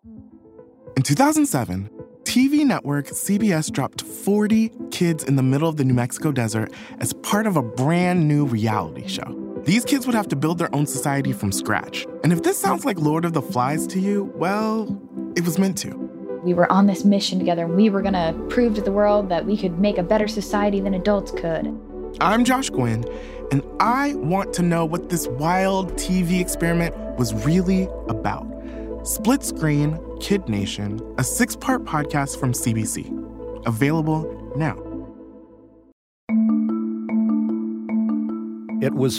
In 2007, TV network CBS dropped 40 kids in the middle of the New Mexico desert as part of a brand new reality show. These kids would have to build their own society from scratch. And if this sounds like Lord of the Flies to you, well, it was meant to. We were on this mission together, and we were going to prove to the world that we could make a better society than adults could. I'm Josh Gwynn, and I want to know what this wild TV experiment was really about. Split Screen, Kid Nation, a 6-part podcast from CBC. Available now. It was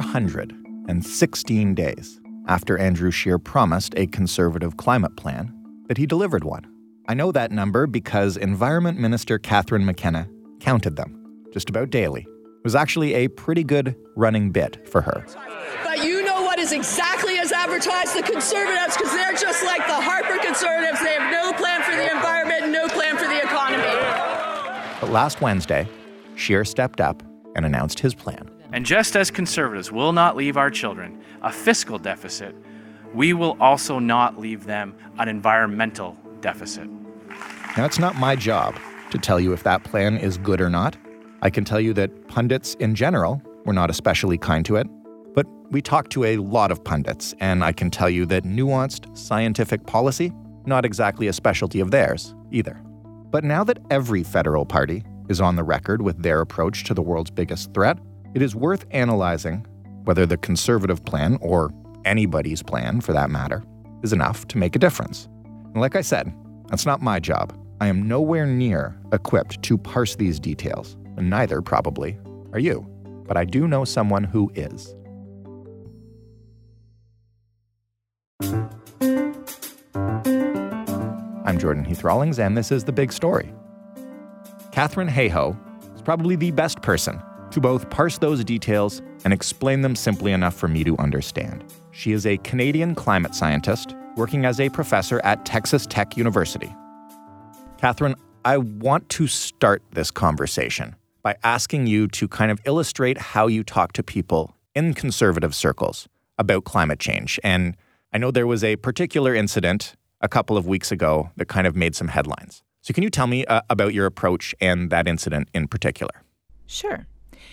416 days after Andrew Scheer promised a conservative climate plan that he delivered one. I know that number because Environment Minister Catherine McKenna counted them just about daily. It was actually a pretty good running bit for her. But you know what is exactly as advertised? The Conservatives, because they're just like the Harper Conservatives. They have no plan for the environment, no plan for the economy. But last Wednesday, Scheer stepped up and announced his plan. And just as Conservatives will not leave our children a fiscal deficit, we will also not leave them an environmental deficit. Now, it's not my job to tell you if that plan is good or not. I can tell you that pundits in general were not especially kind to it. But we talked to a lot of pundits, and I can tell you that nuanced scientific policy, not exactly a specialty of theirs either. But now that every federal party is on the record with their approach to the world's biggest threat, it is worth analyzing whether the conservative plan, or anybody's plan for that matter, is enough to make a difference. And like I said, that's not my job. I am nowhere near equipped to parse these details, and neither, probably, are you. But I do know someone who is. I'm Jordan Heath Rawlings, and this is The Big Story. Katharine Hayhoe is probably the best person to both parse those details and explain them simply enough for me to understand. She is a Canadian climate scientist working as a professor at Texas Tech University. Katharine, I want to start this conversation by asking you to kind of illustrate how you talk to people in conservative circles about climate change. And I know there was a particular incident a couple of weeks ago that kind of made some headlines. So can you tell me about your approach and that incident in particular? Sure.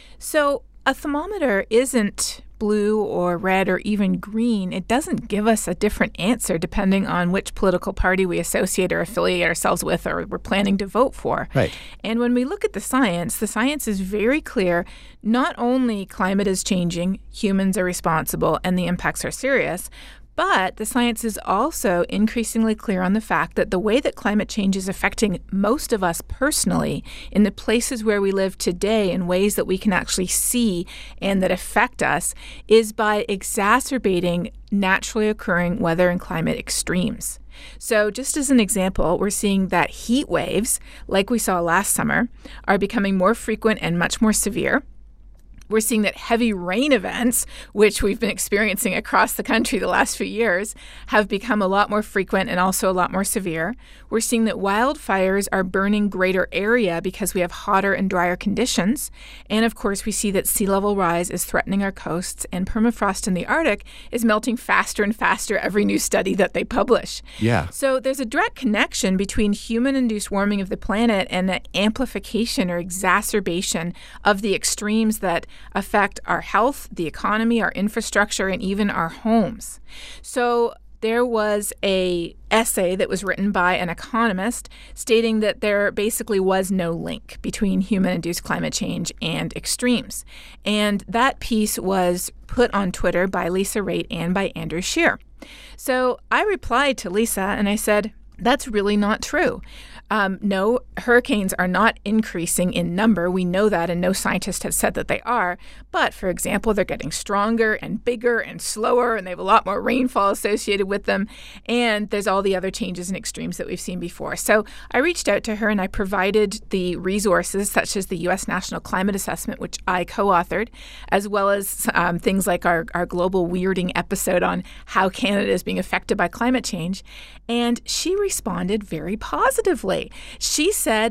So a thermometer isn't blue or red or even green. It doesn't give us a different answer depending on which political party we associate or affiliate ourselves with or we're planning to vote for. Right. And when we look at the science is very clear. Not only climate is changing, humans are responsible, and the impacts are serious, but the science is also increasingly clear on the fact that the way that climate change is affecting most of us personally in the places where we live today in ways that we can actually see and that affect us is by exacerbating naturally occurring weather and climate extremes. So just as an example, we're seeing that heat waves, like we saw last summer, are becoming more frequent and much more severe. We're seeing that heavy rain events, which we've been experiencing across the country the last few years, have become a lot more frequent and also a lot more severe. We're seeing that wildfires are burning greater area because we have hotter and drier conditions. And of course, we see that sea level rise is threatening our coasts, and permafrost in the Arctic is melting faster and faster every new study that they publish. Yeah. So there's a direct connection between human-induced warming of the planet and the amplification or exacerbation of the extremes that affect our health, the economy, our infrastructure, and even our homes. So there was an essay that was written by an economist stating that there basically was no link between human-induced climate change and extremes. And that piece was put on Twitter by Lisa Raitt and by Andrew Scheer. So I replied to Lisa and I said, that's really not true. No, hurricanes are not increasing in number. We know that, and no scientist has said that they are. But, for example, they're getting stronger and bigger and slower, and they have a lot more rainfall associated with them. And there's all the other changes and extremes that we've seen before. So I reached out to her, and I provided the resources, such as the U.S. National Climate Assessment, which I co-authored, as well as things like our global weirding episode on how Canada is being affected by climate change. And she responded very positively. She said,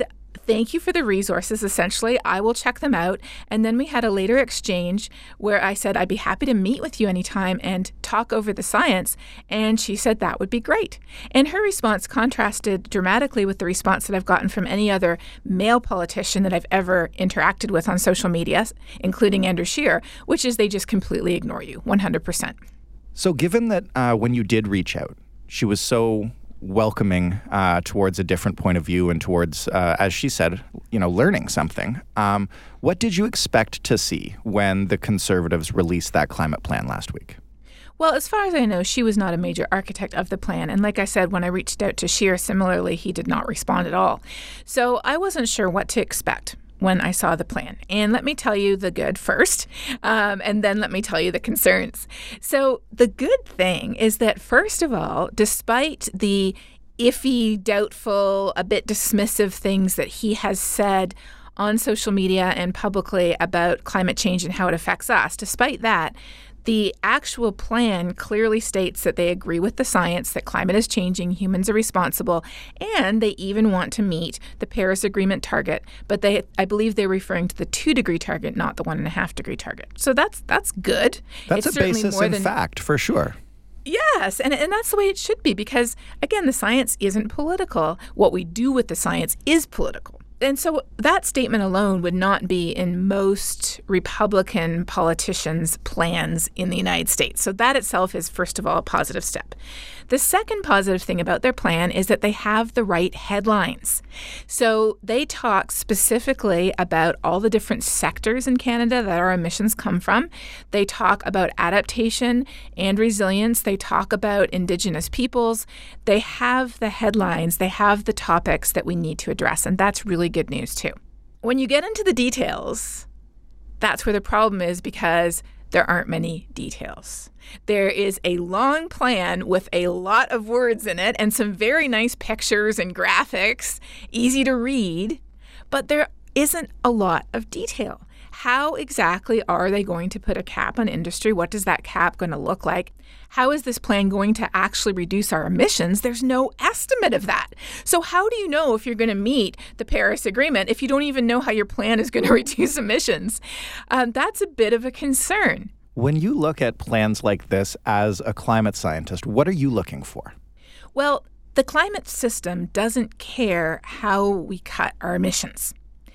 thank you for the resources. Essentially, I will check them out. And then we had a later exchange where I said, I'd be happy to meet with you anytime and talk over the science. And she said that would be great. And her response contrasted dramatically with the response that I've gotten from any other male politician that I've ever interacted with on social media, including Andrew Scheer, which is they just completely ignore you 100%. So given that when you did reach out, she was so welcoming towards a different point of view and towards, as she said, learning something. What did you expect to see when the Conservatives released that climate plan last week? Well, as far as I know, she was not a major architect of the plan. And like I said, when I reached out to Scheer, similarly, he did not respond at all. So I wasn't sure what to expect when I saw the plan. And let me tell you the good first, and then let me tell you the concerns. So the good thing is that, first of all, despite the iffy, doubtful, a bit dismissive things that he has said on social media and publicly about climate change and how it affects us, despite that, the actual plan clearly states that they agree with the science, that climate is changing, humans are responsible, and they even want to meet the Paris Agreement target. But I believe they're referring to the 2-degree target, not the 1.5-degree target. So that's good. That's it's a basis in fact, for sure. Yes, and that's the way it should be because, again, the science isn't political. What we do with the science is political. And so that statement alone would not be in most Republican politicians' plans in the United States. So that itself is, first of all, a positive step. The second positive thing about their plan is that they have the right headlines. So they talk specifically about all the different sectors in Canada that our emissions come from. They talk about adaptation and resilience. They talk about Indigenous peoples. They have the headlines. They have the topics that we need to address. And that's really good news, too. When you get into the details, that's where the problem is because there aren't many details. There is a long plan with a lot of words in it and some very nice pictures and graphics, easy to read, but there isn't a lot of detail. How exactly are they going to put a cap on industry? What does that cap going to look like? How is this plan going to actually reduce our emissions? There's no estimate of that. So how do you know if you're going to meet the Paris Agreement if you don't even know how your plan is going to reduce emissions? That's a bit of a concern. When you look at plans like this as a climate scientist, what are you looking for? Well, the climate system doesn't care how we cut our emissions.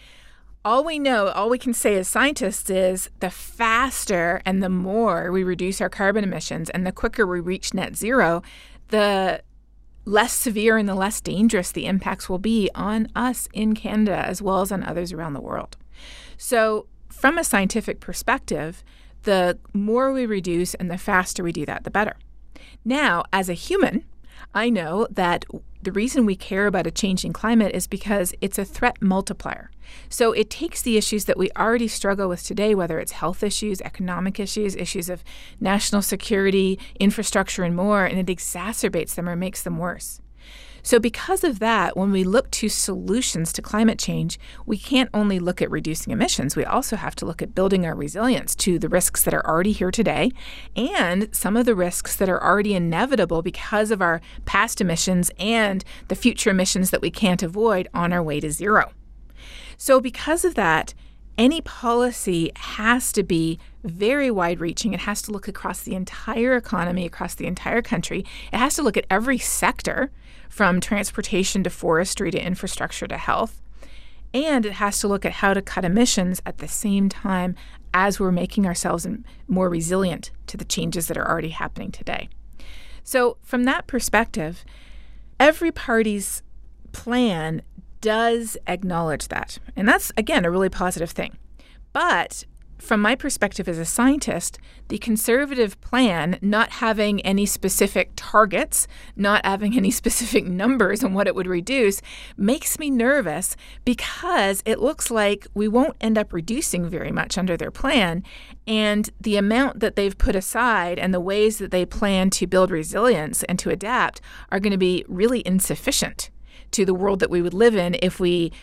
All we can say as scientists is the faster and the more we reduce our carbon emissions and the quicker we reach net zero, the less severe and the less dangerous the impacts will be on us in Canada as well as on others around the world. So from a scientific perspective, the more we reduce and the faster we do that, the better. Now, as a human, I know that the reason we care about a changing climate is because it's a threat multiplier. So it takes the issues that we already struggle with today, whether it's health issues, economic issues, issues of national security, infrastructure, and more, and it exacerbates them or makes them worse. So because of that, when we look to solutions to climate change, we can't only look at reducing emissions. We also have to look at building our resilience to the risks that are already here today and some of the risks that are already inevitable because of our past emissions and the future emissions that we can't avoid on our way to zero. So because of that, any policy has to be very wide-reaching. It has to look across the entire economy, across the entire country. It has to look at every sector, from transportation to forestry to infrastructure to health. And it has to look at how to cut emissions at the same time as we're making ourselves more resilient to the changes that are already happening today. So from that perspective, every party's plan does acknowledge that. And that's, again, a really positive thing. But from my perspective as a scientist, the Conservative plan, not having any specific targets, not having any specific numbers on what it would reduce, makes me nervous because it looks like we won't end up reducing very much under their plan. And the amount that they've put aside and the ways that they plan to build resilience and to adapt are going to be really insufficient to the world that we would live in if we,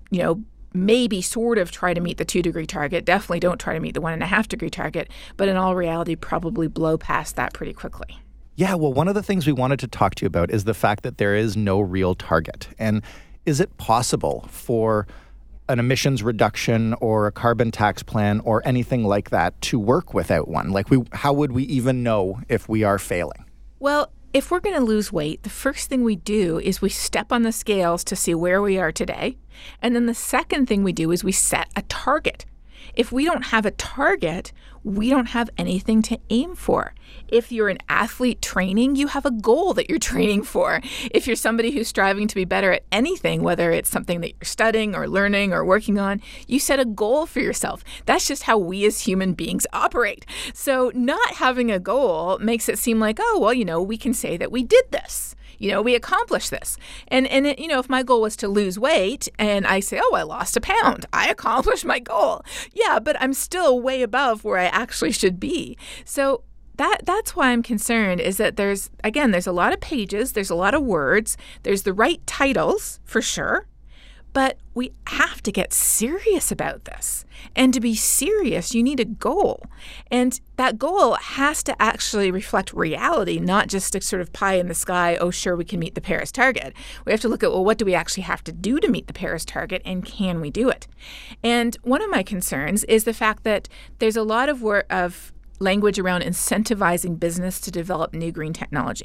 maybe sort of try to meet the 2-degree target, definitely don't try to meet the 1.5-degree target, but in all reality, probably blow past that pretty quickly. Yeah, well, one of the things we wanted to talk to you about is the fact that there is no real target. And is it possible for an emissions reduction or a carbon tax plan or anything like that to work without one? Like, how would we even know if we are failing? Well, if we're going to lose weight, the first thing we do is we step on the scales to see where we are today. And then the second thing we do is we set a target. If we don't have a target, we don't have anything to aim for. If you're an athlete training, you have a goal that you're training for. If you're somebody who's striving to be better at anything, whether it's something that you're studying or learning or working on, you set a goal for yourself. That's just how we as human beings operate. So not having a goal makes it seem like, oh, well, we can say that we did this. We accomplished this. And if my goal was to lose weight and I say, I lost a pound, I accomplished my goal. Yeah, but I'm still way above where I actually should be. So that's why I'm concerned, is that there's a lot of pages, there's a lot of words, there's the right titles for sure, but we have to get serious about this. And to be serious, you need a goal. And that goal has to actually reflect reality, not just a sort of pie in the sky, oh, sure, we can meet the Paris target. We have to look at, well, what do we actually have to do to meet the Paris target, and can we do it? And one of my concerns is the fact that there's a lot of language around incentivizing business to develop new green technology.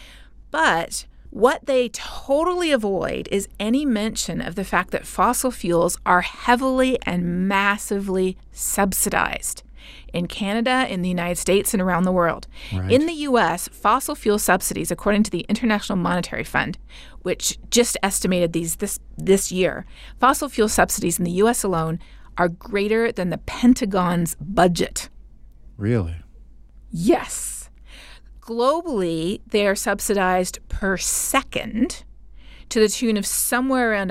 But what they totally avoid is any mention of the fact that fossil fuels are heavily and massively subsidized in Canada, in the United States, and around the world. Right. In the U.S., fossil fuel subsidies, according to the International Monetary Fund, which just estimated this year, fossil fuel subsidies in the U.S. alone are greater than the Pentagon's budget. Really? Yes. Globally, they are subsidized per second to the tune of somewhere around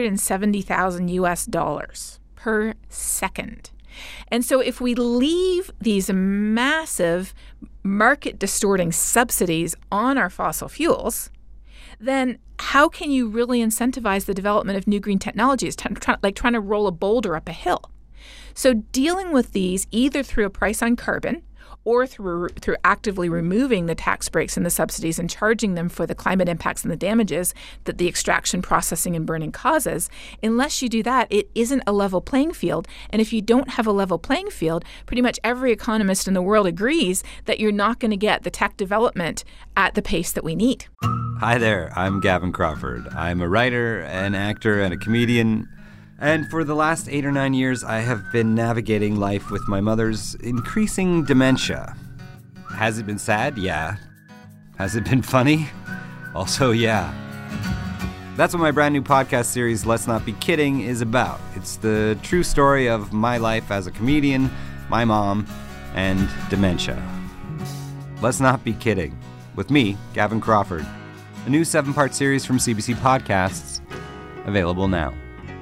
$170,000 per second. And so if we leave these massive market-distorting subsidies on our fossil fuels, then how can you really incentivize the development of new green technologies, like trying to roll a boulder up a hill? So dealing with these either through a price on carbon or through actively removing the tax breaks and the subsidies and charging them for the climate impacts and the damages that the extraction, processing, and burning causes, unless you do that, it isn't a level playing field. And if you don't have a level playing field, pretty much every economist in the world agrees that you're not going to get the tech development at the pace that we need. Hi there, I'm Gavin Crawford. I'm a writer, an actor, and a comedian. And for the last 8 or 9 years, I have been navigating life with my mother's increasing dementia. Has it been sad? Yeah. Has it been funny? Also, yeah. That's what my brand new podcast series, Let's Not Be Kidding, is about. It's the true story of my life as a comedian, my mom, and dementia. Let's Not Be Kidding, with me, Gavin Crawford. A new 7-part series from CBC Podcasts, available now.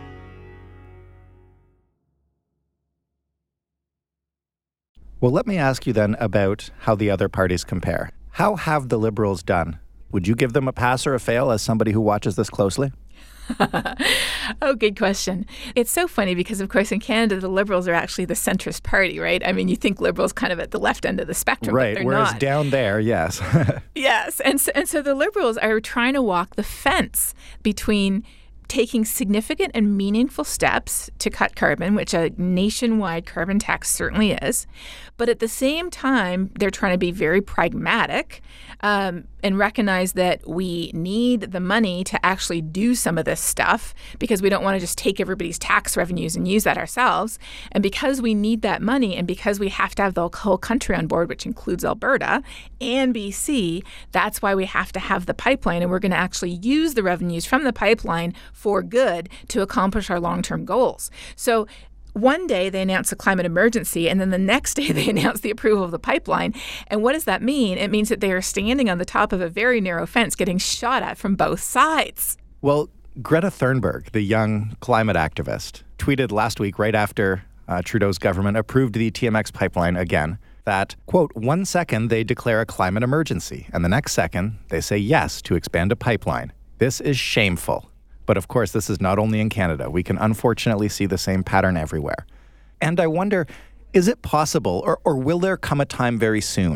Well, let me ask you then about how the other parties compare. How have the Liberals done? Would you give them a pass or a fail as somebody who watches this closely? Oh, good question. It's so funny because, of course, in Canada, the Liberals are actually the centrist party, right? I mean, you think Liberals kind of at the left end of the spectrum, right, but they're whereas not. Down there, yes. Yes, and so the Liberals are trying to walk the fence between taking significant and meaningful steps to cut carbon, which a nationwide carbon tax certainly is. But at the same time, they're trying to be very pragmatic and recognize that we need the money to actually do some of this stuff because we don't want to just take everybody's tax revenues and use that ourselves. And because we need that money and because we have to have the whole country on board, which includes Alberta and BC, that's why we have to have the pipeline. And we're going to actually use the revenues from the pipeline for good to accomplish our long-term goals. So one day they announce a climate emergency, and then the next day they announce the approval of the pipeline. And what does that mean? It means that they are standing on the top of a very narrow fence getting shot at from both sides. Well, Greta Thunberg, the young climate activist, tweeted last week right after Trudeau's government approved the TMX pipeline again that, quote, 1 second they declare a climate emergency, and the next second they say yes to expand a pipeline. This is shameful. But of course, this is not only in Canada. We can unfortunately see the same pattern everywhere. And I wonder, is it possible, or will there come a time very soon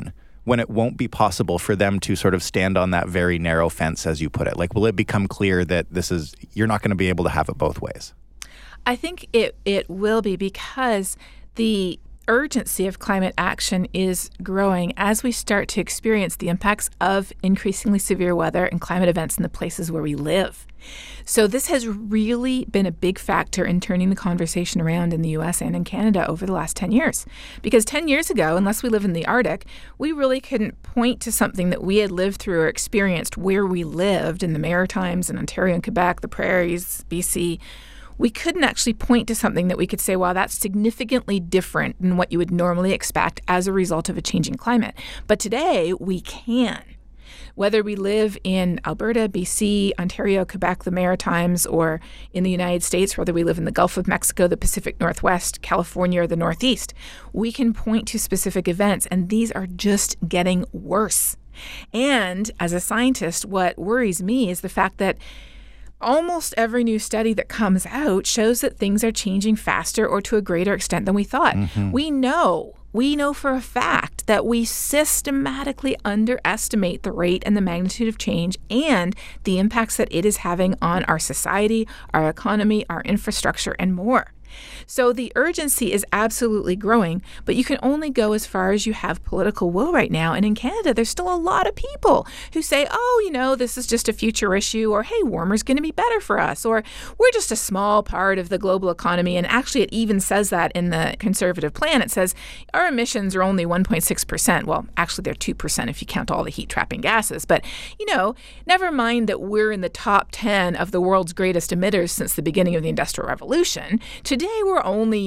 when it won't be possible for them to sort of stand on that very narrow fence, as you put it? Like, will it become clear that you're not going to be able to have it both ways? I think it will be, because the urgency of climate action is growing as we start to experience the impacts of increasingly severe weather and climate events in the places where we live. So this has really been a big factor in turning the conversation around in the U.S. and in Canada over the last 10 years. Because 10 years ago, unless we live in the Arctic, we really couldn't point to something that we had lived through or experienced where we lived in the Maritimes, in Ontario and Quebec, the prairies, BC. We couldn't actually point to something that we could say, wow, that's significantly different than what you would normally expect as a result of a changing climate. But today, we can. Whether we live in Alberta, BC, Ontario, Quebec, the Maritimes, or in the United States, whether we live in the Gulf of Mexico, the Pacific Northwest, California, or the Northeast, we can point to specific events, and these are just getting worse. And as a scientist, what worries me is the fact that almost every new study that comes out shows that things are changing faster or to a greater extent than we thought. Mm-hmm. We know for a fact that we systematically underestimate the rate and the magnitude of change and the impacts that it is having on our society, our economy, our infrastructure, and more. So the urgency is absolutely growing, but you can only go as far as you have political will right now. And in Canada, there's still a lot of people who say, oh, this is just a future issue, or hey, warmer's going to be better for us, or we're just a small part of the global economy. And actually, it even says that in the Conservative plan. It says our emissions are only 1.6%. Well, actually, they're 2% if you count all the heat-trapping gases. But, never mind that we're in the top 10 of the world's greatest emitters since the beginning of the Industrial Revolution. Today, we're only,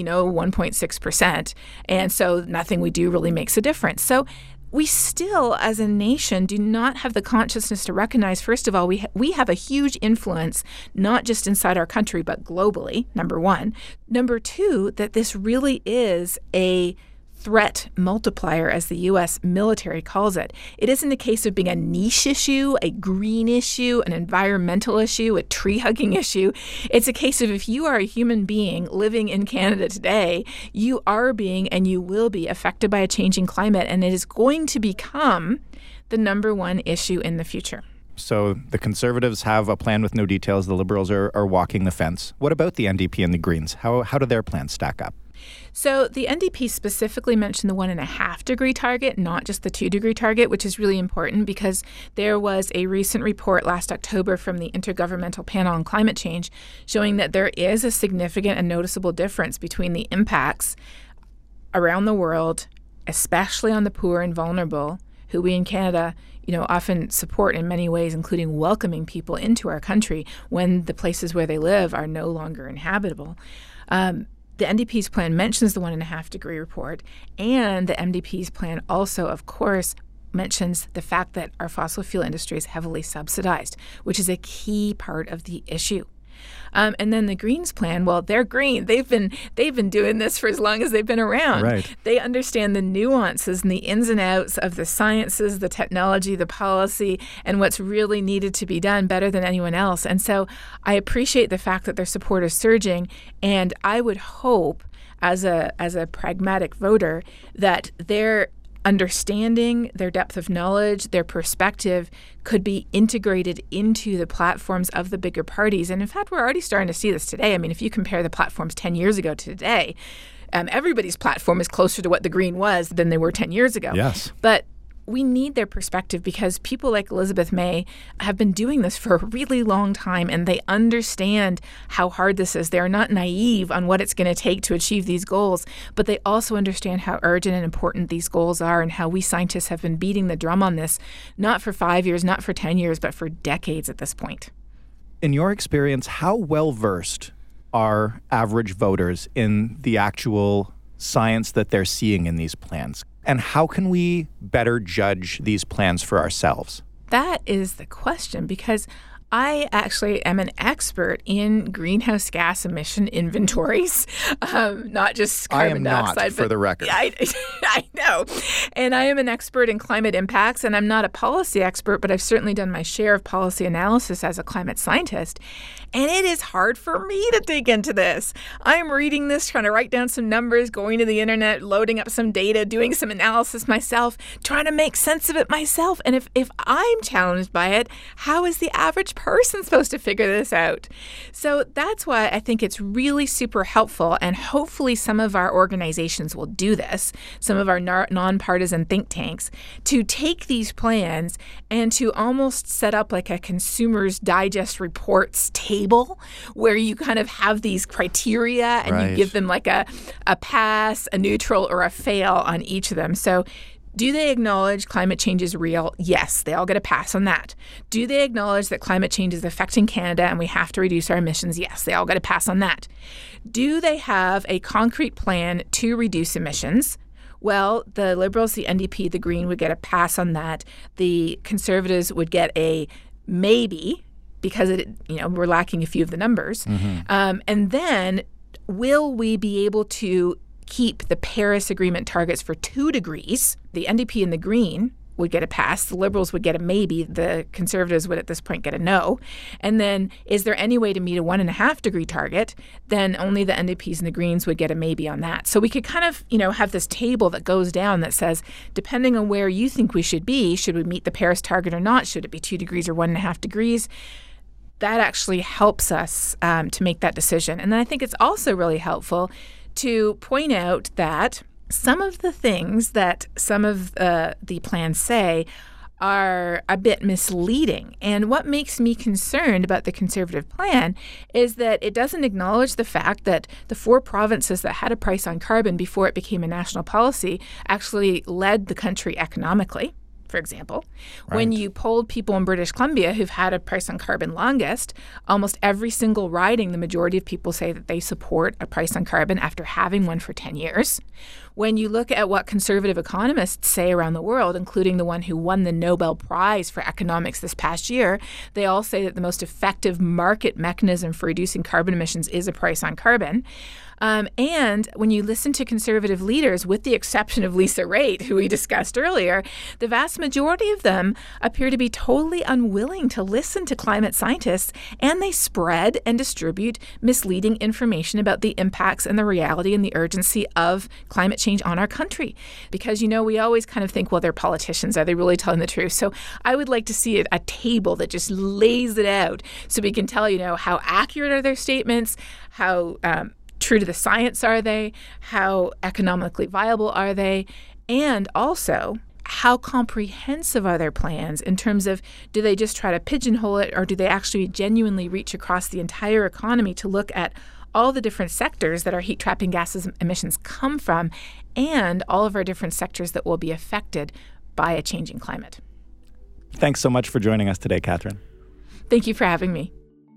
1.6%. And so nothing we do really makes a difference. So we still, as a nation, do not have the consciousness to recognize, first of all, we have a huge influence, not just inside our country, but globally, number one. Number two, that this really is a threat multiplier, as the U.S. military calls it. It isn't a case of being a niche issue, a green issue, an environmental issue, a tree-hugging issue. It's a case of if you are a human being living in Canada today, you are being and you will be affected by a changing climate, and it is going to become the number one issue in the future. So the Conservatives have a plan with no details. The Liberals are walking the fence. What about the NDP and the Greens? How do their plans stack up? So the NDP specifically mentioned the 1.5-degree target, not just the 2-degree target, which is really important because there was a recent report last October from the Intergovernmental Panel on Climate Change showing that there is a significant and noticeable difference between the impacts around the world, especially on the poor and vulnerable, who we in Canada often support in many ways, including welcoming people into our country when the places where they live are no longer inhabitable. The NDP's plan mentions the 1.5-degree report, and the MDP's plan also, of course, mentions the fact that our fossil fuel industry is heavily subsidized, which is a key part of the issue. And then the Greens plan, well, they're green. They've been doing this for as long as they've been around. Right. They understand the nuances and the ins and outs of the sciences, the technology, the policy, and what's really needed to be done better than anyone else. And so I appreciate the fact that their support is surging, and I would hope as a pragmatic voter that their understanding, their depth of knowledge, their perspective could be integrated into the platforms of the bigger parties. And in fact, we're already starting to see this today. I mean, if you compare the platforms 10 years ago to today, everybody's platform is closer to what the Green was than they were 10 years ago. Yes. But we need their perspective because people like Elizabeth May have been doing this for a really long time, and they understand how hard this is. They're not naive on what it's going to take to achieve these goals, but they also understand how urgent and important these goals are and how we scientists have been beating the drum on this, not for 5 years, not for 10 years, but for decades at this point. In your experience, how well-versed are average voters in the actual science that they're seeing in these plans? And how can we better judge these plans for ourselves? That is the question, because I actually am an expert in greenhouse gas emission inventories, not just carbon dioxide. I am not, for the record. I know. And I am an expert in climate impacts, and I'm not a policy expert, but I've certainly done my share of policy analysis as a climate scientist. And it is hard for me to dig into this. I'm reading this, trying to write down some numbers, going to the internet, loading up some data, doing some analysis myself, trying to make sense of it myself. And if I'm challenged by it, how is the average person supposed to figure this out? So that's why I think it's really super helpful, and hopefully some of our organizations will do this, some of our nonpartisan think tanks, to take these plans and to almost set up like a Consumer's Digest reports table where you kind of have these criteria and you give them like a pass, a neutral, or a fail on each of them. So do they acknowledge climate change is real? Yes, they all get a pass on that. Do they acknowledge that climate change is affecting Canada and we have to reduce our emissions? Yes, they all get a pass on that. Do they have a concrete plan to reduce emissions? Well, the Liberals, the NDP, the Green would get a pass on that. The Conservatives would get a maybe, because we're lacking a few of the numbers. And then will we be able to keep the Paris Agreement targets for 2 degrees? The NDP and the Green would get a pass. The Liberals would get a maybe. The Conservatives would at this point get a no. And then is there any way to meet a 1.5 degree target? Then only the NDPs and the Greens would get a maybe on that. So we could kind of, have this table that goes down that says, depending on where you think we should we meet the Paris target or not? Should it be 2 degrees or 1.5 degrees? That actually helps us to make that decision. And then I think it's also really helpful to point out that some of the things that some of the plans say are a bit misleading. And what makes me concerned about the Conservative plan is that it doesn't acknowledge the fact that the 4 provinces that had a price on carbon before it became a national policy actually led the country economically. For example, when you polled people in British Columbia who've had a price on carbon longest, almost every single riding, the majority of people say that they support a price on carbon after having one for 10 years. When you look at what conservative economists say around the world, including the one who won the Nobel Prize for economics this past year, they all say that the most effective market mechanism for reducing carbon emissions is a price on carbon. And when you listen to conservative leaders, with the exception of Lisa Raitt, who we discussed earlier, the vast majority of them appear to be totally unwilling to listen to climate scientists, and they spread and distribute misleading information about the impacts and the reality and the urgency of climate change on our country. Because, we always kind of think, well, they're politicians. Are they really telling the truth? So I would like to see a table that just lays it out so we can tell, how accurate are their statements, how true to the science are they? How economically viable are they? And also, how comprehensive are their plans in terms of, do they just try to pigeonhole it, or do they actually genuinely reach across the entire economy to look at all the different sectors that our heat trapping gases emissions come from, and all of our different sectors that will be affected by a changing climate? Thanks so much for joining us today, Catherine. Thank you for having me.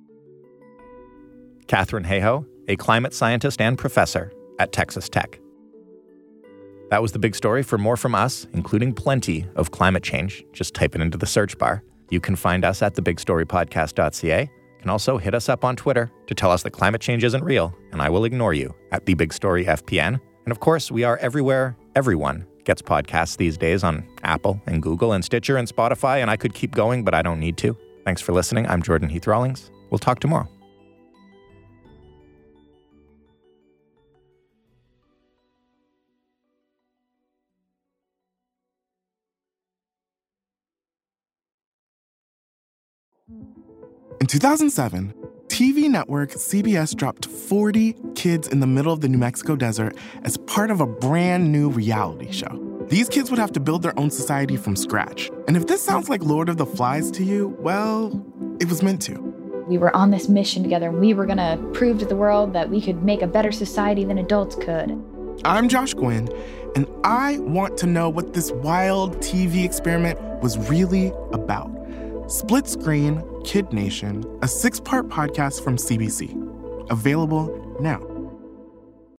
Katharine Hayhoe, a climate scientist and professor at Texas Tech. That was the big story. For more from us, including plenty of climate change, just type it into the search bar. You can find us at thebigstorypodcast.ca. You can also hit us up on Twitter to tell us that climate change isn't real, and I will ignore you at TheBigStoryFPN. And of course, we are everywhere everyone gets podcasts these days, on Apple and Google and Stitcher and Spotify, and I could keep going, but I don't need to. Thanks for listening. I'm Jordan Heath Rawlings. We'll talk tomorrow. In 2007, TV network CBS dropped 40 kids in the middle of the New Mexico desert as part of a brand new reality show. These kids would have to build their own society from scratch. And if this sounds like Lord of the Flies to you, well, it was meant to. We were on this mission together, and we were going to prove to the world that we could make a better society than adults could. I'm Josh Gwynn, and I want to know what this wild TV experiment was really about. Split Screen, Kid Nation, a 6-part podcast from CBC. Available now.